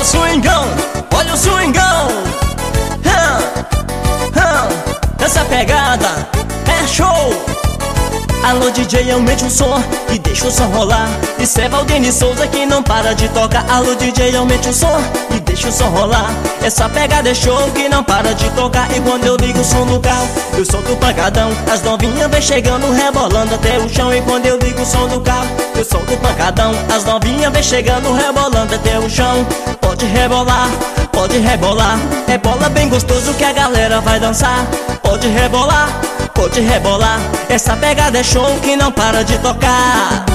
swingão, olha o swingão. Essa pegada é show. Alô DJ, aumente o som e deixa o som rolar. Isso é Valdene Souza que não para de tocar. Alô DJ, aumente o som e deixa o som rolar. Essa pegada é show que não para de tocar. E quando eu ligo o som do carro, eu solto o pancadão. As novinhas vem chegando, rebolando até o chão. E quando eu ligo o som do carro, eu solto o pancadão. As novinhas vem chegando, rebolando até o chão. Pode rebolar, pode rebolar. Rebola bem gostoso que a galera vai dançar. Pode rebolar, pode rebolar. Essa pegada é show que não para de tocar.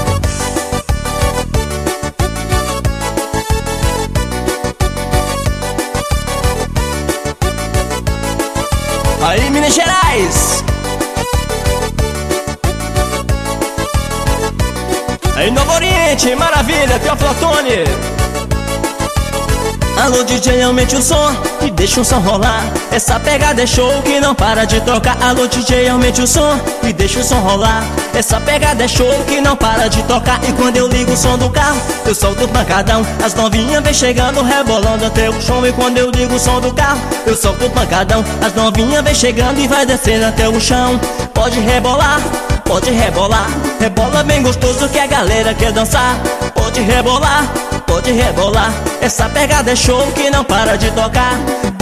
Aí, Minas Gerais. Aí, Novo Oriente, maravilha, Teoflotone. Alô DJ, aumente o som e deixa o som rolar. Essa pegada é show que não para de tocar. Alô DJ, aumente o som e deixa o som rolar. Essa pegada é show que não para de tocar. E quando eu ligo o som do carro, eu solto o pancadão. As novinhas vem chegando, rebolando até o chão. E quando eu ligo o som do carro, eu solto o pancadão. As novinhas vem chegando e vai descendo até o chão. Pode rebolar, pode rebolar. Rebola bem gostoso que a galera quer dançar. Pode rebolar, pode rebolar. Essa pegada é show que não para de tocar.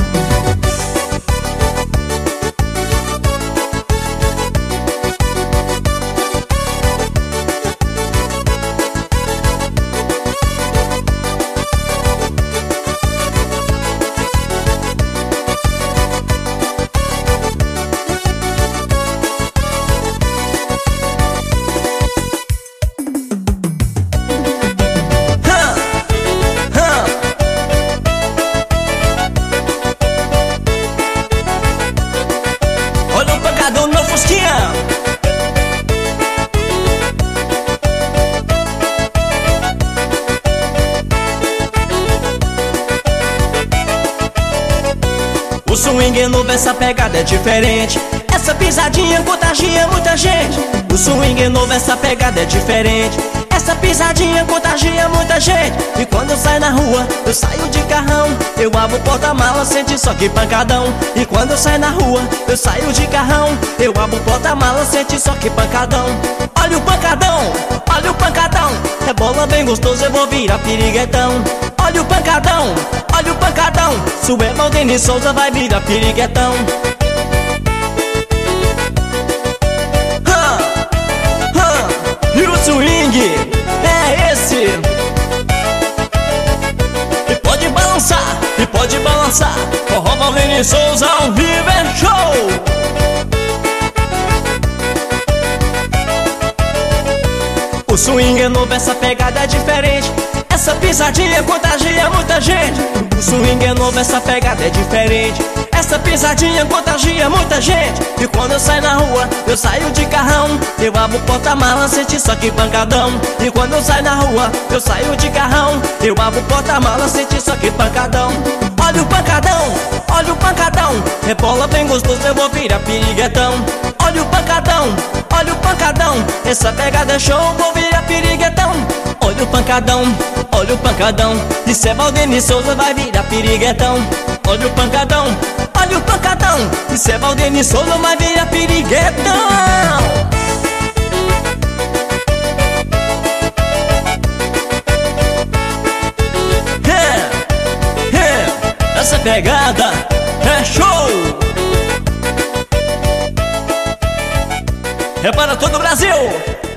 O swing é novo, essa pegada é diferente. Essa pisadinha contagia muita gente. O swing é novo, essa pegada é diferente. Essa pisadinha contagia muita gente. E quando eu saio na rua, eu saio de carrão. Eu abro o porta-mala, sente só que pancadão. E quando eu saio na rua, eu saio de carrão. Eu abro o porta-mala, sente só que pancadão. Olha o pancadão, olha o pancadão. Rebola bem gostoso, eu vou virar piriguetão. Olha o pancadão, olha o pancadão. Se o Valdene Souza vai virar piriguetão. E o swing é esse. E pode balançar, e pode balançar. Forró Valdene Souza ao vivo é show. O swing é novo, essa pegada é diferente. Essa pisadinha contagia muita gente. O swing é novo, essa pegada é diferente. Essa pisadinha contagia muita gente. E quando eu saio na rua, eu saio de carrão. Eu abro o porta-mala, sente só que pancadão. E quando eu saio na rua, eu saio de carrão. Eu abro o porta-mala, sente só que pancadão. Olha o pancadão, olha o pancadão. Rebola bem gostoso, eu vou virar piriguetão. Olha o pancadão, olha o pancadão. Essa pegada é show, vou virar piriguetão. Olha o pancadão, olha o pancadão. Isso é Valdene Souza, vai virar piriguetão. Olha o pancadão, olha o pancadão. Isso é Valdene Souza, vai virar piriguetão. Essa pegada é show. É para todo o Brasil.